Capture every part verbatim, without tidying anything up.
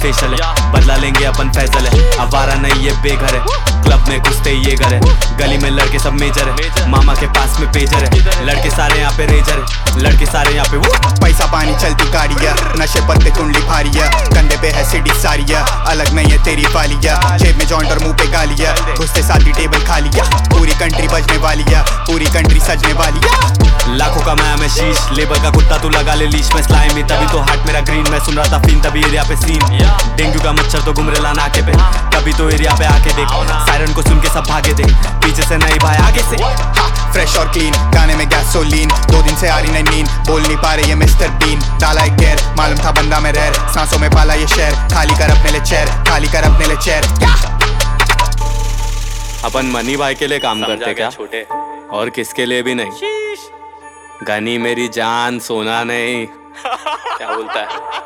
Facial है, बदला लेंगे अपन फैसल है। आवारा नहीं ये बेघर है, क्लब में घुसते ये घर है, गली में लड़के सब मेजर है, मामा के पास में पेजर है, लड़के सारे यहाँ पे रेजर है, लड़के सारे यहाँ पे वो पैसा पानी चलती गाड़िया, नशे पत्ते कुंडली भारिया, कंधे पे है सिटी सारिया, अलग नहीं है तेरी वालिया, जेब में जॉइंट और मुंह पे गालिया, घुसते साथ ही टेबल खालिया, पूरी कंट्री बजने वालिया, पूरी कंट्री सजने वालिया। लाखों का मैं मैं शीश, लेबर का कुत्ता तू लगा ले लीश में स्लाइमी, तभी तो हार्ट मेरा ग्रीन, मैं सुन रहा था फिन तभी एरिया पे सीन, डेंगू का मच्छर तो घूम रहा नाके पे, तभी तो एरिया पे आके देख, सायरन को सुन के सब भागे देख, पीछे से नहीं भाई आगे से। फ्रेश और क्लीन गाने में गैसोलीन, दो दिन से आ रही नहीं नींद, बोल नहीं पा रहे ये मिस्टर बीन, डाला एक गैर मालूम था बंदा में रह, सांसों में पाला ये शहर, खाली कर अपने लिए चेयर, खाली कर अपने लिए चेयर। अपन मनी भाई के लिए काम करते क्या छोटे, और किसके लिए भी नहीं। गनी मेरी जान सोना नहीं क्या बोलता है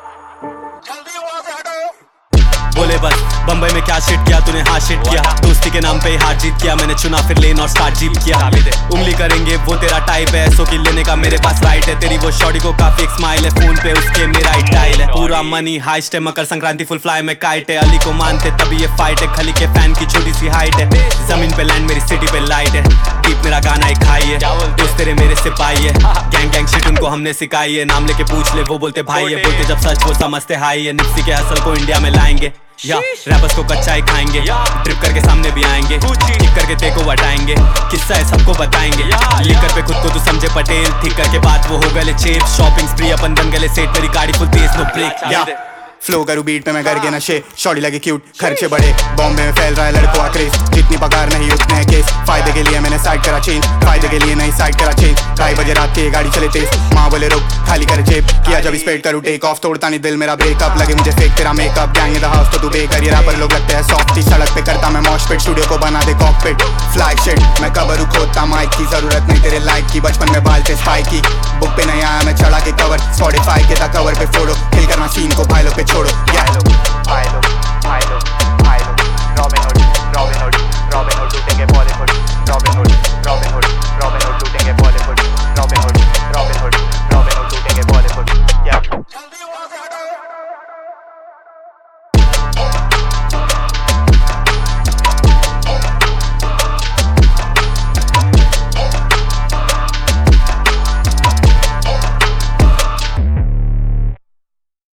बोले बस बम्बई में क्या शिट किया तूने, हाँ शिट किया, दोस्ती के नाम पे हार जीत किया, मैंने चुना फिर लेन और स्टार्ट जीत किया, उंगली करेंगे वो तेरा टाइप है, सो कि लेने का मेरे पास राइट है, तेरी वो शॉडी को काफी एक स्माइल है, फोन पे उसके मेरा ही टाइल है, पूरा मनी हाइस्ट है, मकर संक्रांति फुल फ्लाई में काइट है, अली को मानते तभी ये फाइट है, खली के फैन की छोटी सी हाइट है, जमीन पे लैंड मेरी सिटी पे लाइट है, टीप मेरा गाना एक खाई है, दोस्त तेरे मेरे सिपाही है, गैंग गैंग शिट उनको हमने सिखाई है, नाम लेके पूछ ले वो बोलते भाई है, बोलते जब सच वो समझते हाई है, निप्सी के असल को इंडिया में लाएंगे, या रैपर्स को कच्चा ही खाएंगे, ट्रिप करके सामने भी आएंगे, ठीक करके तेको हटाएंगे, किस्सा है सबको बताएंगे, लिकर पे खुद को तू समझे पटेल, ठीक करके बात वो हो गए चेप, शॉपिंग स्प्री अपन बन गए सेट, मेरी गाड़ी फुल तेज नो ब्रेक, फ्लो करूँ बीट पे मैं करके नशे, शॉडी लगे क्यूट खर्चे बड़े, बॉम्बे में फैल रहा है लड़कों का क्रेज, जितनी पगार नहीं उतने है केस, फायदे के लिए मैंने साइड करा चेंज, फायदे के लिए नहीं साइड करा चेंज, ढाई बजे रात के गाड़ी चले तेज, माँ बोले रोक खाली कर जेब, किया जब स्पेड करूँ टेक ऑफ, तोड़ता नहीं दिल मेरा ब्रेकअप, लगे मुझे फेक तेरा makeup, gang in the house तो तू बेकर, ये रैपर लोग लगते हैं सॉफ्ट, सड़क पे करता मैं मॉश पिट, स्टूडियो को बना दे कॉकपिट, फ्लैग शिट मैं कवर खोदता माइक की, जरूरत नहीं तेरे लाइक की, बचपन में बालते स्पाइक की, बुक पे नहीं आया मैं चढ़ा के कवर, स्पॉटिफाई के था कवर पे फोड़ो, हिल करना सीन को भाई लोग पे छोड़ो।